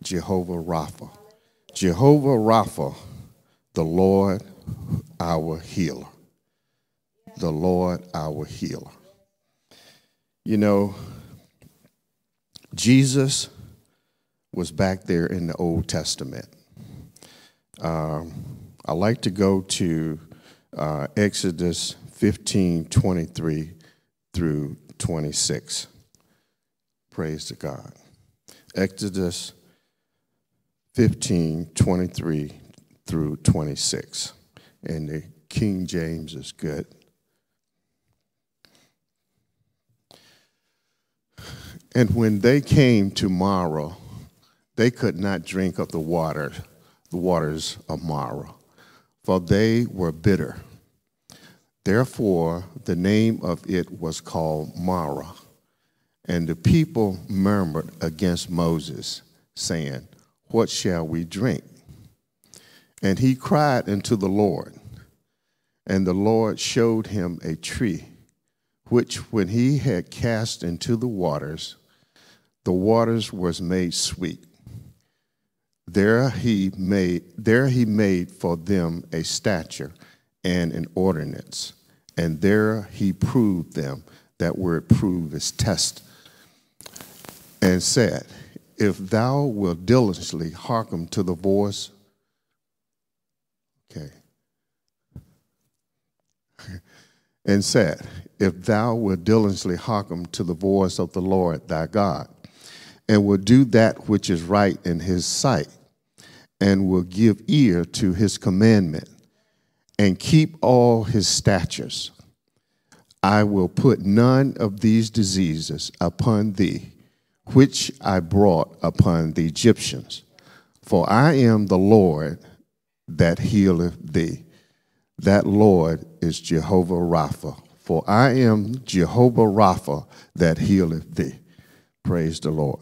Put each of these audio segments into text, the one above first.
Jehovah Rapha. Jehovah Rapha, the Lord our healer. The Lord our healer. You know, Jesus was back there in the Old Testament. I like to go to Exodus 15:23 through 26. Praise to God. Exodus 15:23 through 26. And the King James is good. And when they came to Marah, they could not drink of the waters of Marah, for they were bitter. Therefore, the name of it was called Marah. And the people murmured against Moses, saying, "What shall we drink?" And he cried unto the Lord. And the Lord showed him a tree, which when he had cast into the waters was made sweet. There he made for them a stature and an ordinance, and there he proved them. That word prove is test. And said, if thou wilt diligently hearken to the voice, and said, if thou wilt diligently hearken to the voice of the Lord thy God, and will do that which is right in his sight, and will give ear to his commandment, and keep all his statutes, I will put none of these diseases upon thee, which I brought upon the Egyptians. For I am the Lord that healeth thee. That Lord is Jehovah Rapha. For I am Jehovah Rapha that healeth thee. Praise the Lord.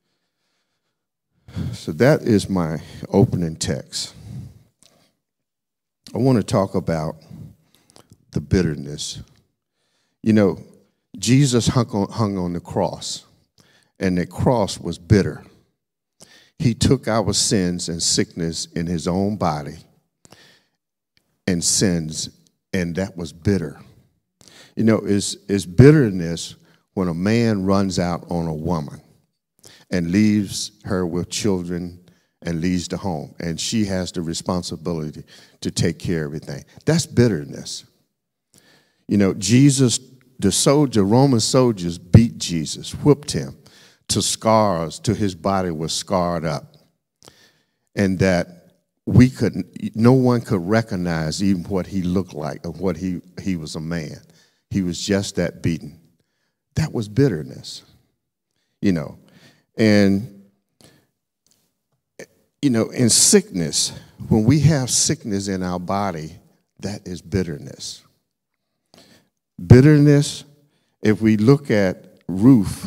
So that is my opening text. I want to talk about the bitterness. You know, Jesus hung on the cross, and the cross was bitter. He took our sins and sickness in his own body and sins, and that was bitter. You know, it's bitterness when a man runs out on a woman and leaves her with children and leaves the home, and she has the responsibility to take care of everything. That's bitterness. You know, Roman soldiers beat Jesus, whipped him to scars, till his body was scarred up, and that no one could recognize even what he looked like or what he was a man. He was just that beaten. That was bitterness, you know. And, you know, in sickness, when we have sickness in our body, that is bitterness. Bitterness, if we look at Ruth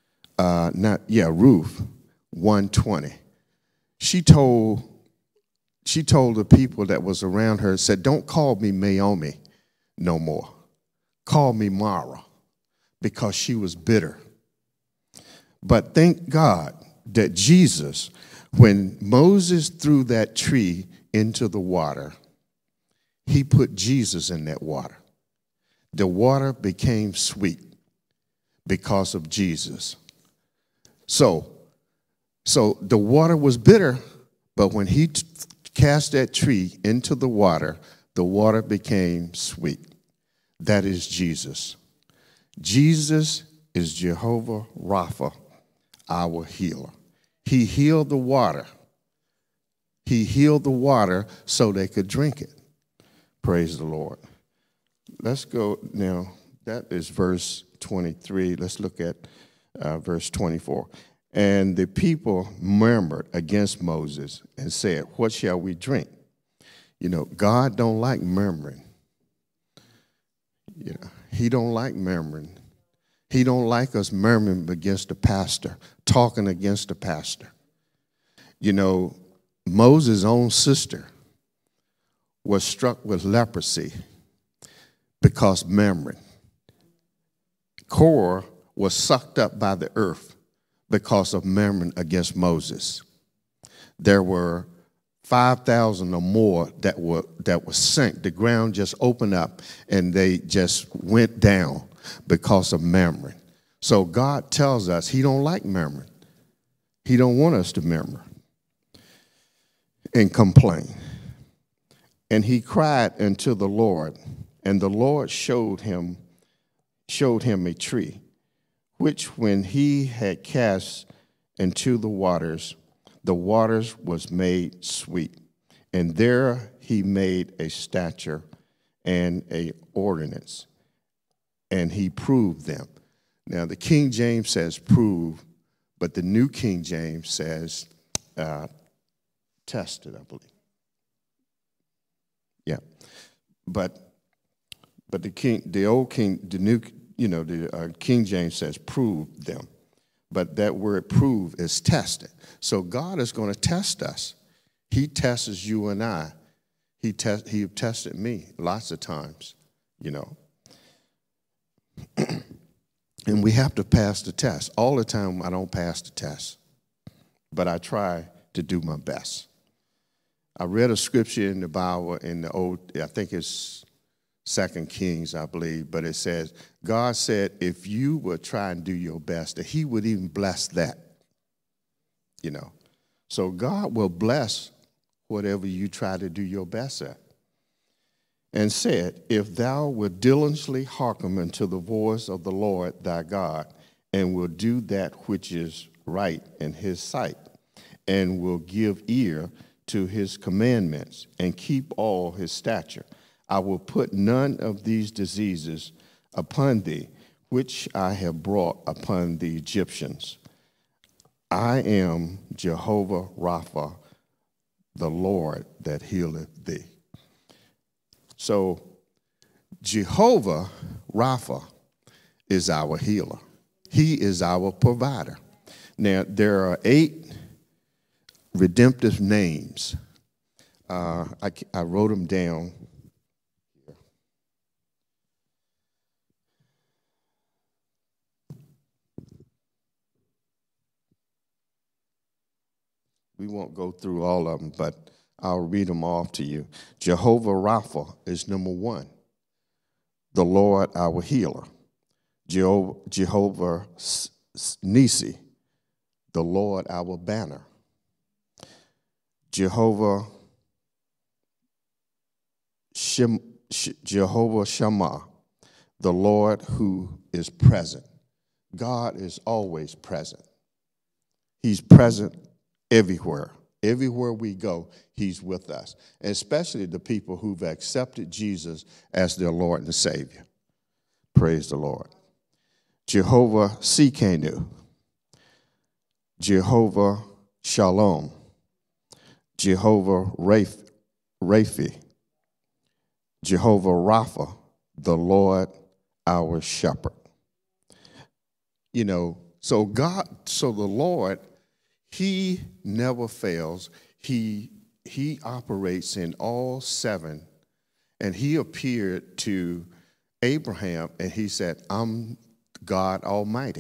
1:20, she told the people that was around her, said, don't call me Naomi no more. Call me Mara, because she was bitter. But thank God that Jesus, when Moses threw that tree into the water, he put Jesus in that water. The water became sweet because of Jesus. So the water was bitter, but when he cast that tree into the water became sweet. That is Jesus. Jesus is Jehovah Rapha, our healer. He healed the water. He healed the water so they could drink it. Praise the Lord. Let's go now. That is verse 23. Let's look at verse 24. And the people murmured against Moses and said, what shall we drink? You know, God don't like murmuring. You know, he don't like murmuring. He don't like us murmuring against the pastor, talking against the pastor. You know, Moses' own sister was struck with leprosy because murmuring. Korah was sucked up by the earth because of murmuring against Moses. There were 5,000 or more that were sunk. The ground just opened up and they just went down because of murmuring. So God tells us he don't like murmuring. He don't want us to murmur and complain. And he cried unto the Lord, and the Lord showed him a tree, which when he had cast into the waters was made sweet. And there he made a statute and a ordinance, and he proved them. Now the King James says prove, but the New King James says tested, I believe. Yeah, but the King James says prove them. But that word prove is tested. So God is going to test us. He tests you and I. He tested me lots of times, And we have to pass the test. All the time I don't pass the test, but I try to do my best. I read a scripture in the Bible in the I think it's 2 Kings, I believe, but it says, God said if you would try and do your best, that he would even bless that, So God will bless whatever you try to do your best at. And said, if thou wilt diligently hearken unto the voice of the Lord thy God, and will do that which is right in his sight, and will give ear to his commandments, and keep all his statute, I will put none of these diseases upon thee, which I have brought upon the Egyptians. I am Jehovah Rapha, the Lord that healeth thee. So Jehovah Rapha is our healer. He is our provider. Now, there are 8 redemptive names. I wrote them down. We won't go through all of them, but I'll read them off to you. Jehovah Rapha is number 1, the Lord our healer. Jehovah Nisi, the Lord our banner. Jehovah Shammah, the Lord who is present. God is always present. He's present everywhere. Everywhere we go, he's with us, and especially the people who've accepted Jesus as their Lord and Savior. Praise the Lord. Jehovah Tsidkenu, Jehovah Shalom, Jehovah Rapha, Jehovah Rapha, the Lord our shepherd. So the Lord, he never fails. He operates in all 7. And he appeared to Abraham and he said, I'm God Almighty.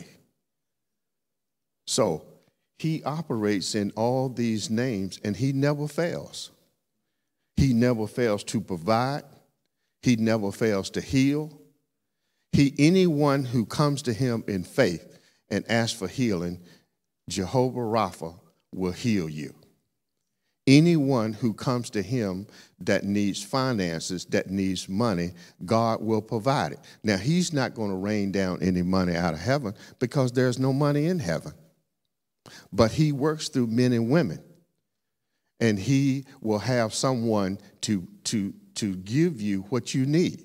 So he operates in all these names and he never fails. He never fails to provide. He never fails to heal. Anyone who comes to him in faith and asks for healing, Jehovah Rapha will heal you. Anyone who comes to him that needs finances, that needs money, God will provide it. Now, he's not going to rain down any money out of heaven because there's no money in heaven. But he works through men and women, and he will have someone to give you what you need.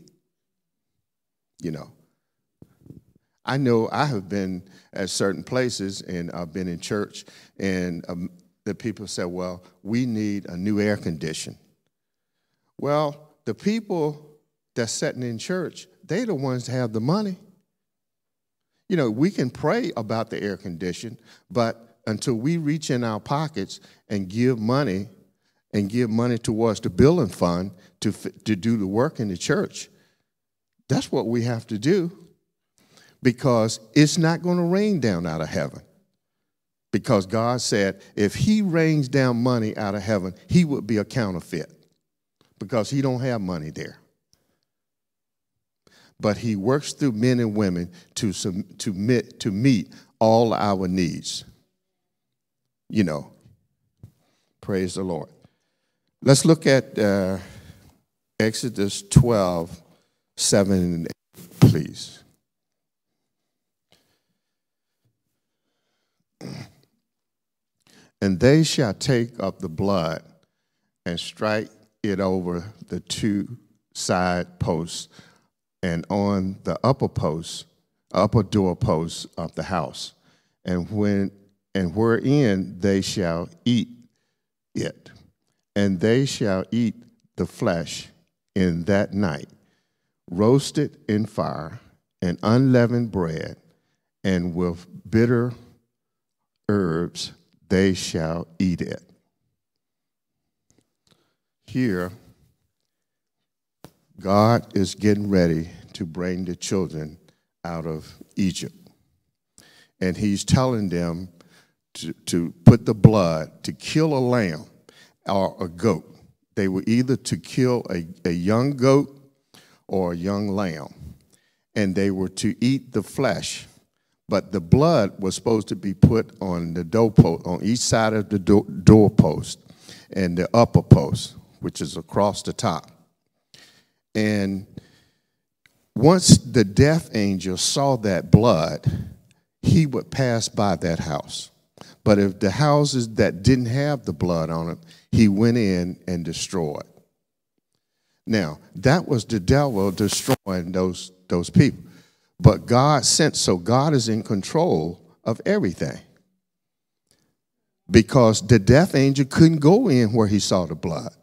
I know I have been at certain places, and I've been in church, and the people say, well, we need a new air conditioner. Well, the people that's sitting in church, they're the ones that have the money. We can pray about the air conditioner, but until we reach in our pockets and give money towards the building fund to do the work in the church, that's what we have to do. Because it's not going to rain down out of heaven. Because God said if he rains down money out of heaven, he would be a counterfeit because he don't have money there. But he works through men and women to meet all our needs. You know, praise the Lord. Let's look at Exodus 12, 7 and 8, please. And they shall take of the blood and strike it over the two side posts and on the upper door posts of the house, and wherein they shall eat it, and they shall eat the flesh in that night, roasted in fire, and unleavened bread, and with bitter herbs they shall eat it. Here, God is getting ready to bring the children out of Egypt. And he's telling them to put the blood, to kill a lamb or a goat. They were either to kill a young goat or a young lamb. And they were to eat the flesh. But the blood was supposed to be put on the doorpost, on each side of the doorpost and the upper post, which is across the top. And once the death angel saw that blood, he would pass by that house. But if the houses that didn't have the blood on it, he went in and destroyed. Now, that was the devil destroying those people. But God sent, so God is in control of everything. Because the death angel couldn't go in where he saw the blood.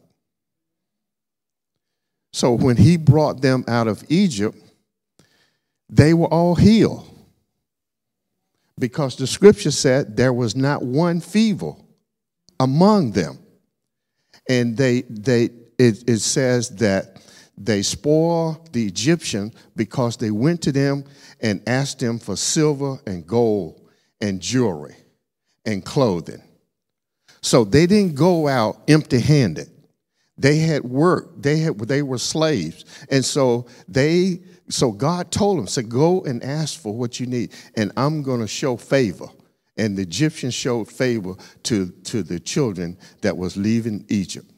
So when he brought them out of Egypt, they were all healed. Because the scripture said there was not one feeble among them. And it says that they spoiled the Egyptians because they went to them and asked them for silver and gold and jewelry and clothing. So they didn't go out empty-handed. They had work. They were slaves. And so God told them, said, go and ask for what you need, and I'm going to show favor. And the Egyptians showed favor to the children that was leaving Egypt.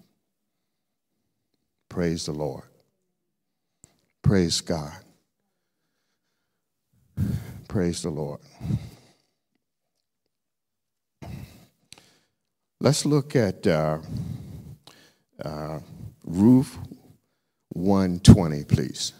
Praise the Lord. Praise God. Praise the Lord. Let's look at Ruth 1:20, please.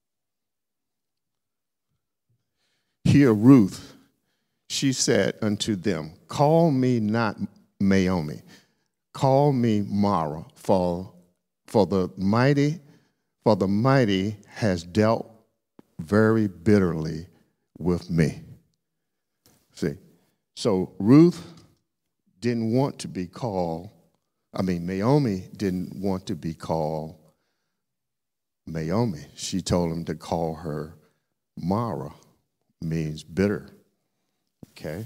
Here Ruth, she said unto them, call me not Naomi, call me Mara, for the mighty has dealt very bitterly with me. See, so Ruth didn't want to be called, Naomi didn't want to be called Naomi. She told him to call her Mara, means bitter. Okay.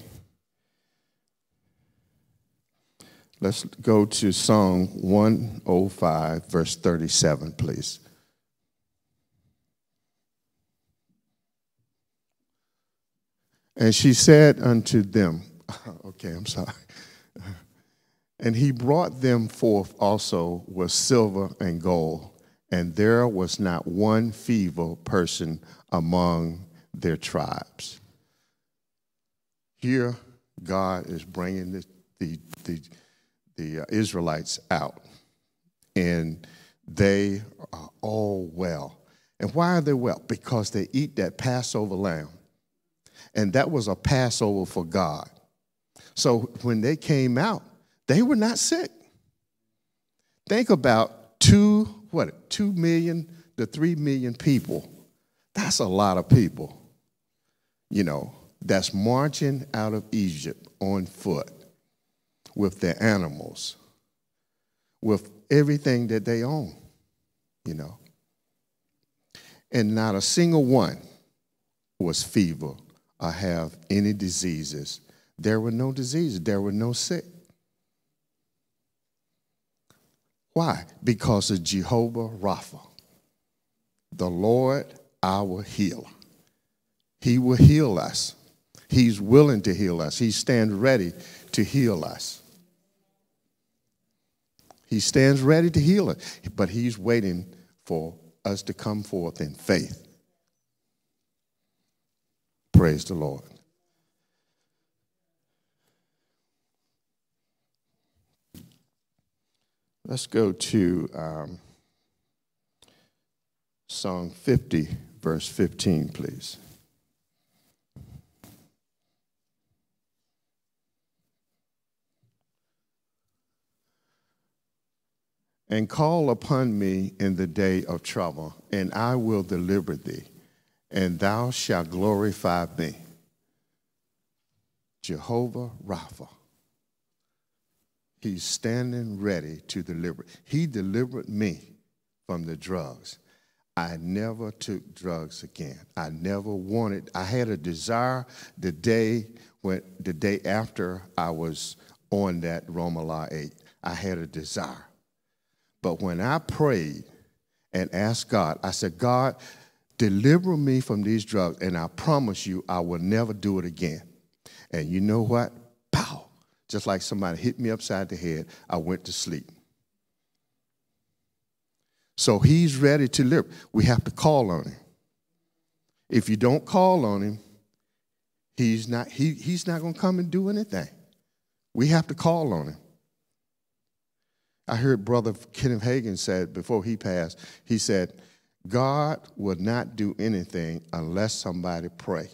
Let's go to Psalm 105, verse 37, please. And she said unto them, okay, I'm sorry. And he brought them forth also with silver and gold, and there was not one feeble person among their tribes. Here, God is bringing the Israelites out, and they are all well. And why are they well? Because they eat that Passover lamb, and that was a Passover for God. So when they came out, they were not sick. Think about 2 million to 3 million people. That's a lot of people, that's marching out of Egypt on foot with their animals, with everything that they own, And not a single one was feeble or have any diseases There were no diseases. There were no sick. Why? Because of Jehovah Rapha, the Lord our healer. He will heal us. He's willing to heal us. He stands ready to heal us. He stands ready to heal us, but he's waiting for us to come forth in faith. Praise the Lord. Let's go to Psalm 50, verse 15, please. And call upon me in the day of trouble, and I will deliver thee, and thou shalt glorify me. Jehovah Rapha. He's standing ready to deliver. He delivered me from the drugs. I never took drugs again. I never wanted. I had a desire the day after I was on that Romalar 8. I had a desire. But when I prayed and asked God, I said, God, deliver me from these drugs, and I promise you I will never do it again. And you know what? Pow! Just like somebody hit me upside the head, I went to sleep. So he's ready to deliver. We have to call on him. If you don't call on him, he's not going to come and do anything. We have to call on him. I heard Brother Kenneth Hagin said before he passed, he said, God will not do anything unless somebody pray.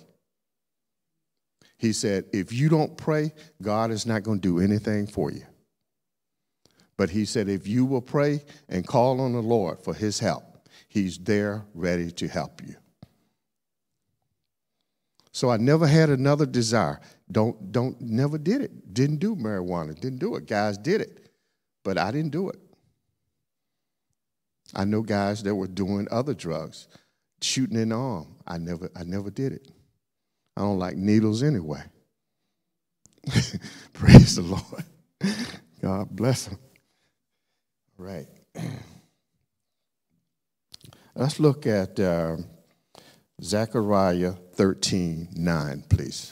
He said, if you don't pray, God is not going to do anything for you. But he said, if you will pray and call on the Lord for his help, he's there ready to help you. So I never had another desire. Never did it. Didn't do marijuana. Didn't do it. Guys did it. But I didn't do it. I know guys that were doing other drugs, shooting in the arm. I never did it. I don't like needles anyway. Praise the Lord. God bless them. All right. Let's look at Zechariah 13:9, please.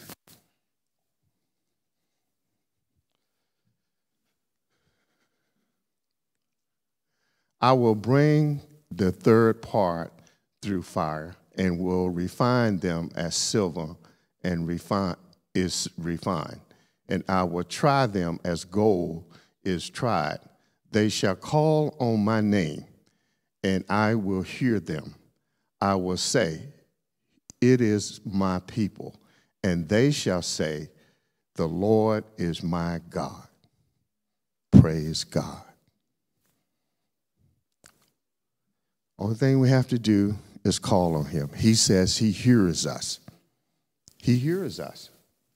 I will bring the third part through fire and will refine them as silver and is refined. And I will try them as gold is tried. They shall call on my name, and I will hear them. I will say, it is my people. And they shall say, the Lord is my God. Praise God. Only thing we have to do is call on him. He says he hears us. He hears us.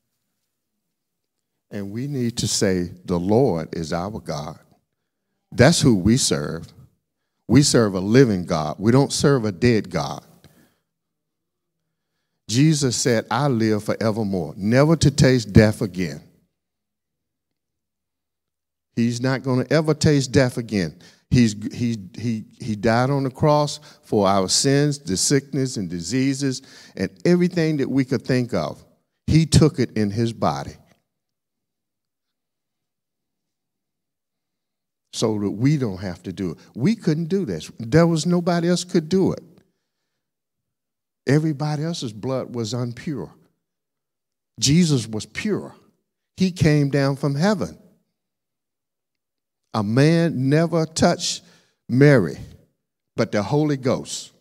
And we need to say, the Lord is our God. That's who we serve. We serve a living God. We don't serve a dead God. Jesus said, I live forevermore, never to taste death again. He's not going to ever taste death again. He died on the cross for our sins, the sickness and diseases, and everything that we could think of. He took it in his body. So that we don't have to do it. We couldn't do this. There was nobody else could do it. Everybody else's blood was impure. Jesus was pure. He came down from heaven. A man never touched Mary, but the Holy Ghost.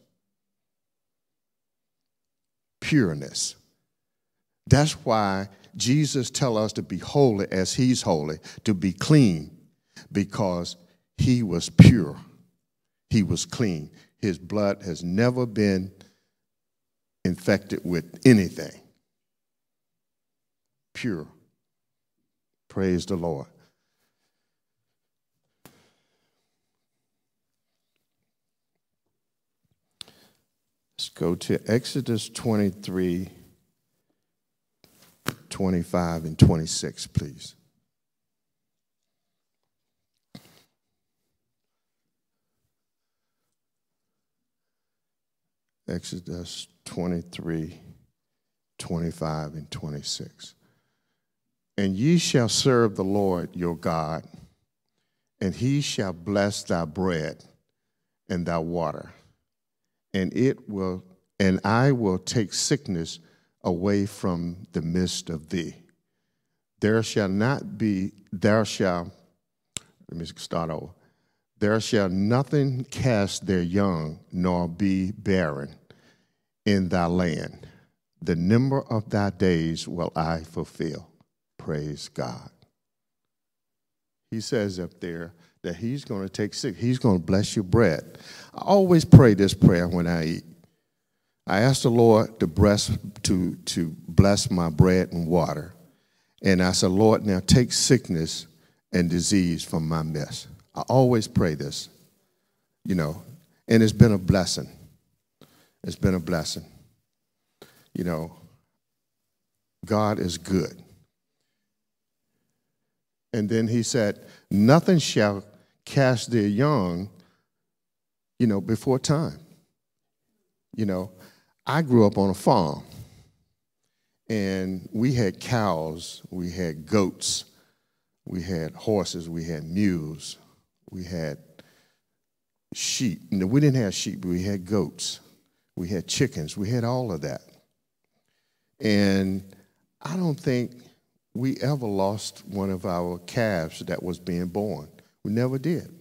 Pureness. That's why Jesus tells us to be holy as he's holy, to be clean, because he was pure. He was clean. His blood has never been infected with anything. Pure. Praise the Lord. Let's go to Exodus 23:20. 25 and 26, please. Exodus 23, 25 and 26. And ye shall serve the Lord your God, and he shall bless thy bread and thy water, and I will take sickness away from the midst of thee. There shall nothing cast their young, nor be barren in thy land. The number of thy days will I fulfill. Praise God. He says up there that he's going to take sick. He's going to bless your bread. I always pray this prayer when I eat. I ask the Lord to bless my bread and water. And I said, Lord, now take sickness and disease from my midst. I always pray this, and it's been a blessing. It's been a blessing. God is good. And then he said, nothing shall cast their young, before time. I grew up on a farm, and we had cows, we had goats, we had horses, we had mules, we had sheep. No, we didn't have sheep, but we had goats, we had chickens, we had all of that. And I don't think we ever lost one of our calves that was being born. We never did,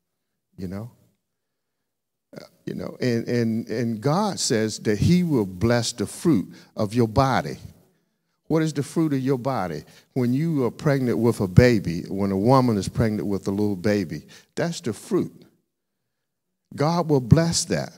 and God says that he will bless the fruit of your body. What is the fruit of your body? When you are pregnant with a baby, when a woman is pregnant with a little baby, that's the fruit. God will bless that.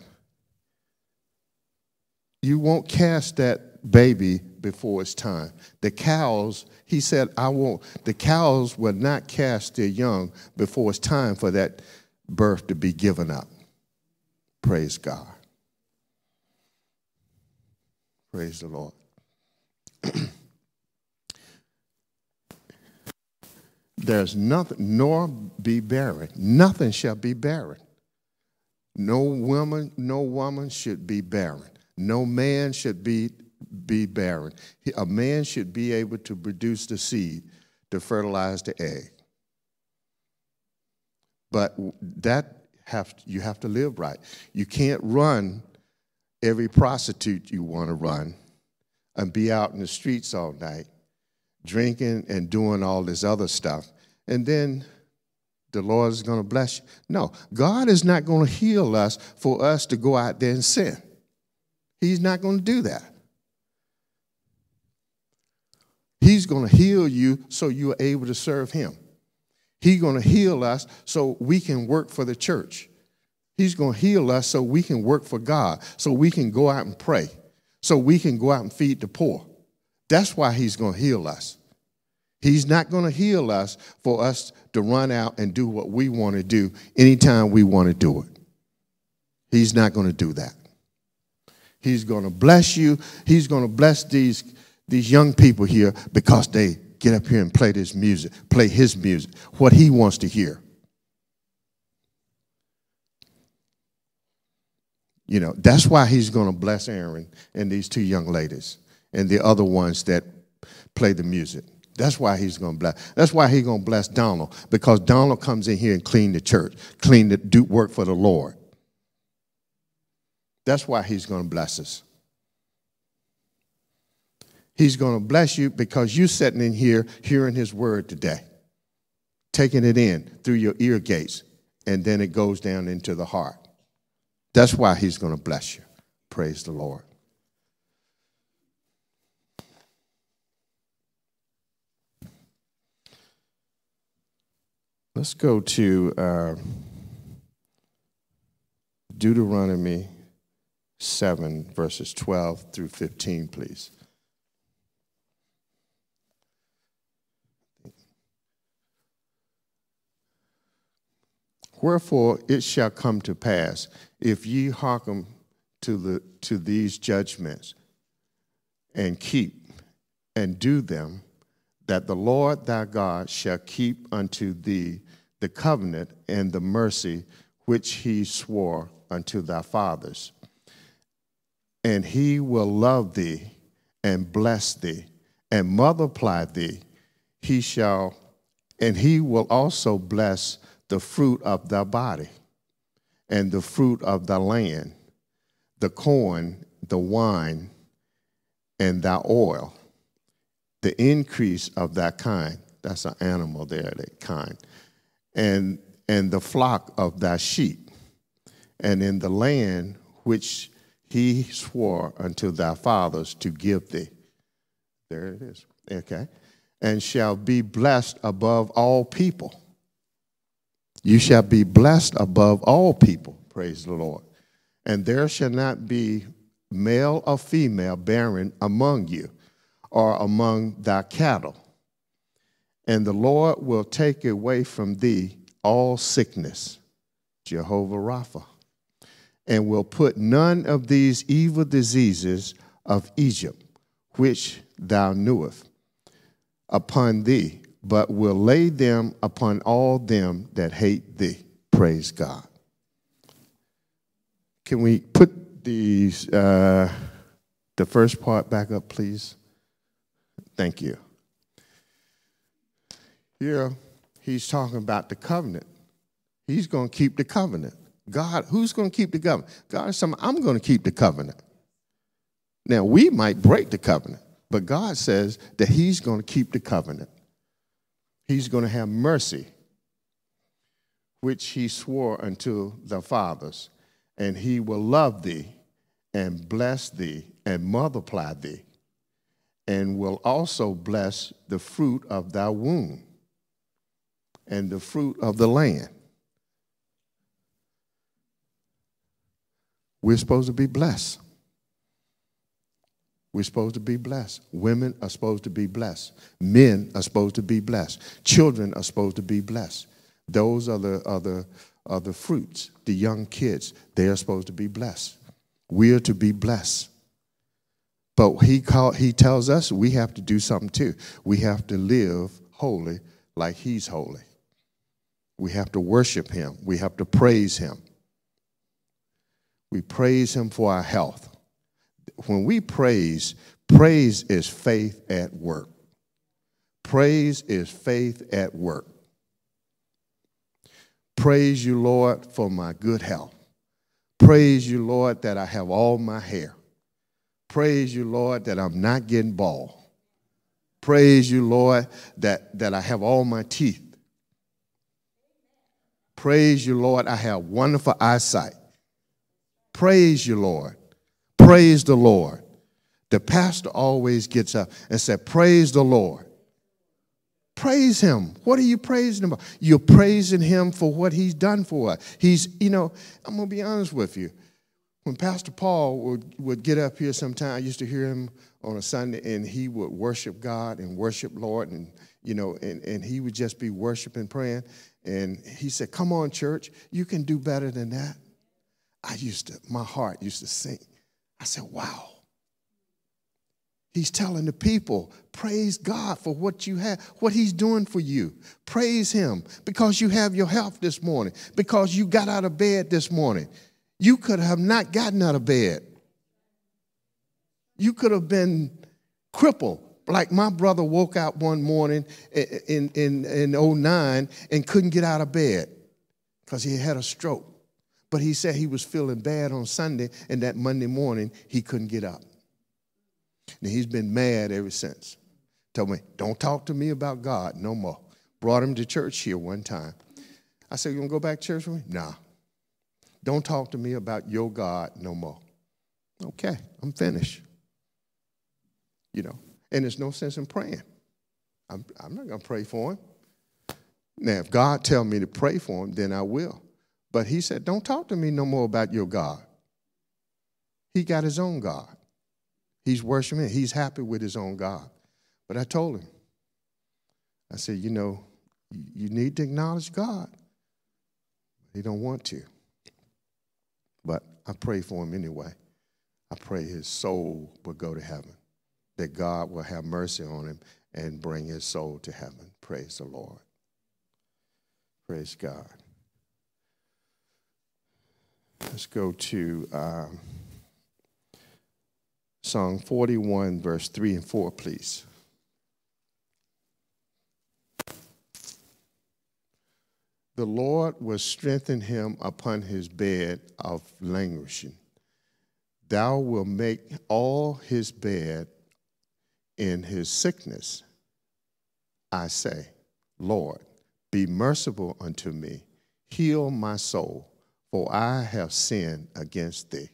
You won't cast that baby before it's time. The cows, he said, the cows will not cast their young before it's time for that birth to be given up. Praise God. Praise the Lord. There's nothing, nor be barren. Nothing shall be barren. No woman should be barren. No man should be barren. A man should be able to produce the seed to fertilize the egg. But you have to live right. You can't run every prostitute you want to run and be out in the streets all night drinking and doing all this other stuff, and then the Lord is going to bless you. No, God is not going to heal us for us to go out there and sin. He's not going to do that. He's going to heal you so you're able to serve him. He's going to heal us so we can work for the church. He's going to heal us so we can work for God, so we can go out and pray, so we can go out and feed the poor. That's why he's going to heal us. He's not going to heal us for us to run out and do what we want to do anytime we want to do it. He's not going to do that. He's going to bless you. He's going to bless these young people here because they get up here and play this music, play his music, what he wants to hear. That's why he's going to bless Aaron and these two young ladies and the other ones that play the music. That's why he's going to bless. That's why he's going to bless Donald, because Donald comes in here and clean the church, do work for the Lord. That's why he's going to bless us. He's going to bless you because you're sitting in here hearing his word today, taking it in through your ear gates, and then it goes down into the heart. That's why he's going to bless you. Praise the Lord. Let's go to Deuteronomy 7, verses 12 through 15, please. Wherefore it shall come to pass, if ye hearken to these judgments and keep and do them, that the Lord thy God shall keep unto thee the covenant and the mercy which he swore unto thy fathers. And he will love thee and bless thee and multiply thee. And he will also bless the fruit of thy body and the fruit of thy land, the corn, the wine, and thy oil, the increase of thy kind. That's an animal there, that kind. And the flock of thy sheep, and in the land which he swore unto thy fathers to give thee. There it is. Okay. And shall be blessed above all people. You shall be blessed above all people. Praise the Lord. And there shall not be male or female barren among you, or among thy cattle. And the Lord will take away from thee all sickness, Jehovah Rapha, and will put none of these evil diseases of Egypt, which thou knewest, upon thee, but will lay them upon all them that hate thee. Praise God. Can we put these, the first part back up, please? Thank you. Here, he's talking about the covenant. He's going to keep the covenant. God, who's going to keep the covenant? God is saying, I'm going to keep the covenant. Now, we might break the covenant, but God says that he's going to keep the covenant. He's going to have mercy, which he swore unto the fathers, and he will love thee and bless thee and multiply thee, and will also bless the fruit of thy womb and the fruit of the land. We're supposed to be blessed. We're supposed to be blessed. Women are supposed to be blessed. Men are supposed to be blessed. Children are supposed to be blessed. Those are the fruits. The young kids, they are supposed to be blessed. We are to be blessed. But he tells us we have to do something too. We have to live holy like he's holy. We have to worship him. We have to praise him. We praise him for our health. When we praise is faith at work. Praise is faith at work. Praise you, Lord, for my good health. Praise you, Lord, that I have all my hair. Praise you, Lord, that I'm not getting bald. Praise you, Lord, that I have all my teeth. Praise you, Lord, I have wonderful eyesight. Praise you, Lord. Praise the Lord. The pastor always gets up and says, praise the Lord. Praise him. What are you praising him about? You're praising him for what he's done for us. I'm going to be honest with you. When Pastor Paul would get up here sometime, I used to hear him on a Sunday, and he would worship God and worship Lord, and he would just be worshiping, praying. And he said, come on, church, you can do better than that. My heart used to sink. I said, wow. He's telling the people, praise God for what you have, what he's doing for you. Praise him because you have your health this morning, because you got out of bed this morning. You could have not gotten out of bed. You could have been crippled. Like my brother woke up one morning in 2009 and couldn't get out of bed because he had a stroke. But he said he was feeling bad on Sunday, and that Monday morning he couldn't get up. And he's been mad ever since. Told me, don't talk to me about God no more. Brought him to church here one time. I said, you want to go back to church with me? Nah. Don't talk to me about your God no more. Okay, I'm finished. And there's no sense in praying. I'm not going to pray for him. Now, if God tell me to pray for him, then I will. But he said, don't talk to me no more about your God. He got his own God. He's worshiping. He's happy with his own God. But I told him, I said, you need to acknowledge God. He don't want to. But I pray for him anyway. I pray his soul will go to heaven. that God will have mercy on him and bring his soul to heaven. Praise the Lord. Praise God. Let's go to Psalm 41, verse 3 and 4, please. The Lord will strengthen him upon his bed of languishing. Thou wilt make all his bed in his sickness. I say, Lord, be merciful unto me. Heal my soul, for I have sinned against thee.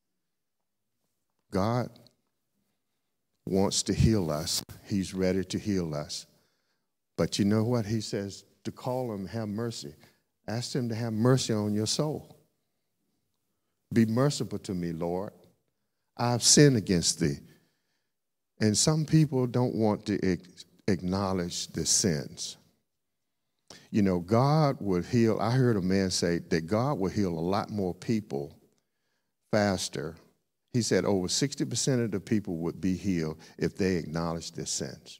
God wants to heal us. He's ready to heal us. But you know what? He says to call him, have mercy. Ask him to have mercy on your soul. Be merciful to me, Lord. I've sinned against thee. And some people don't want to acknowledge the sins. You know, God would heal. I heard a man say that God would heal a lot more people faster. He said over 60% of the people would be healed if they acknowledged their sins.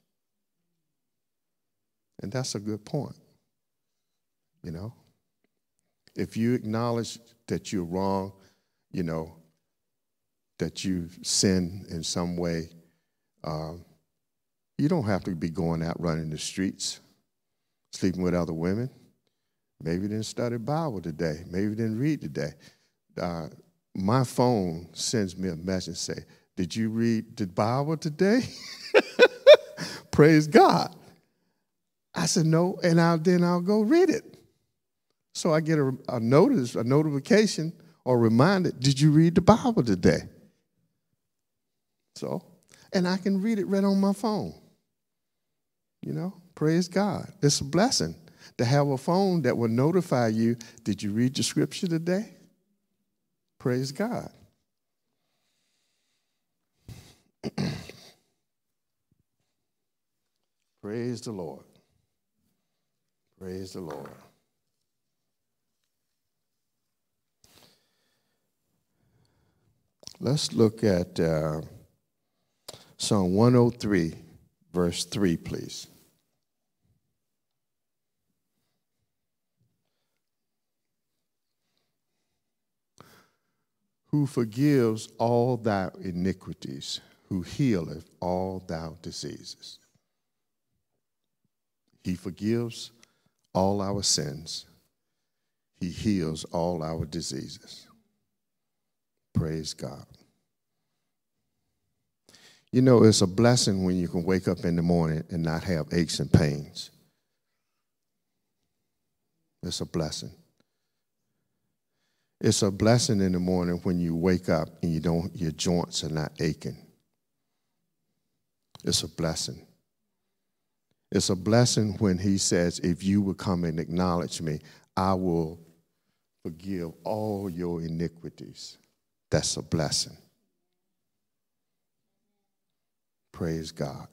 And that's a good point. You know, if you acknowledge that you're wrong, you know, that you sin in some way, you don't have to be going out running the streets, sleeping with other women. Maybe you didn't study Bible today. Maybe you didn't read today. My phone sends me a message say, did you read the Bible today? Praise God. I said, no, and then I'll go read it. So I get a notification or reminder, did you read the Bible today? So, and I can read it right on my phone. You know, praise God. It's a blessing to have a phone that will notify you, did you read the scripture today? Praise God. Praise the Lord. Praise the Lord. Let's look at Psalm 103, verse 3, please. Who forgives all thy iniquities, who healeth all thy diseases. He forgives all our sins. He heals all our diseases. Praise God. You know, it's a blessing when you can wake up in the morning and not have aches and pains. It's a blessing. It's a blessing in the morning when you wake up and your joints are not aching. It's a blessing. It's a blessing when he says, if you will come and acknowledge me, I will forgive all your iniquities. That's a blessing. Praise God.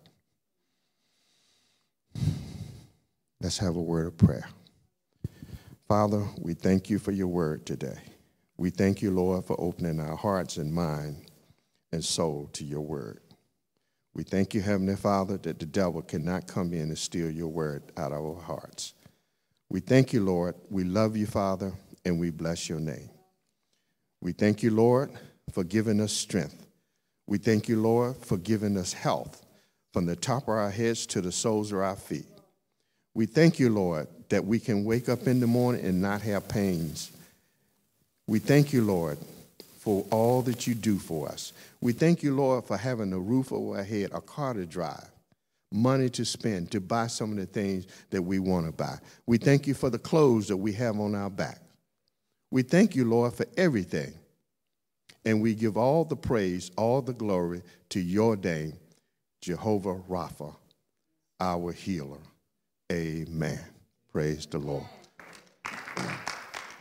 Let's have a word of prayer. Father, we thank you for your word today. We thank you, Lord, for opening our hearts and mind and soul to your word. We thank you, Heavenly Father, that the devil cannot come in and steal your word out of our hearts. We thank you, Lord. We love you, Father, and we bless your name. We thank you, Lord, for giving us strength. We thank you, Lord, for giving us health from the top of our heads to the soles of our feet. We thank you, Lord, that we can wake up in the morning and not have pains. We thank you, Lord, for all that you do for us. We thank you, Lord, for having a roof over our head, a car to drive, money to spend, to buy some of the things that we want to buy. We thank you for the clothes that we have on our back. We thank you, Lord, for everything. And we give all the praise, all the glory to your name, Jehovah Rapha, our healer. Amen. Praise the Lord.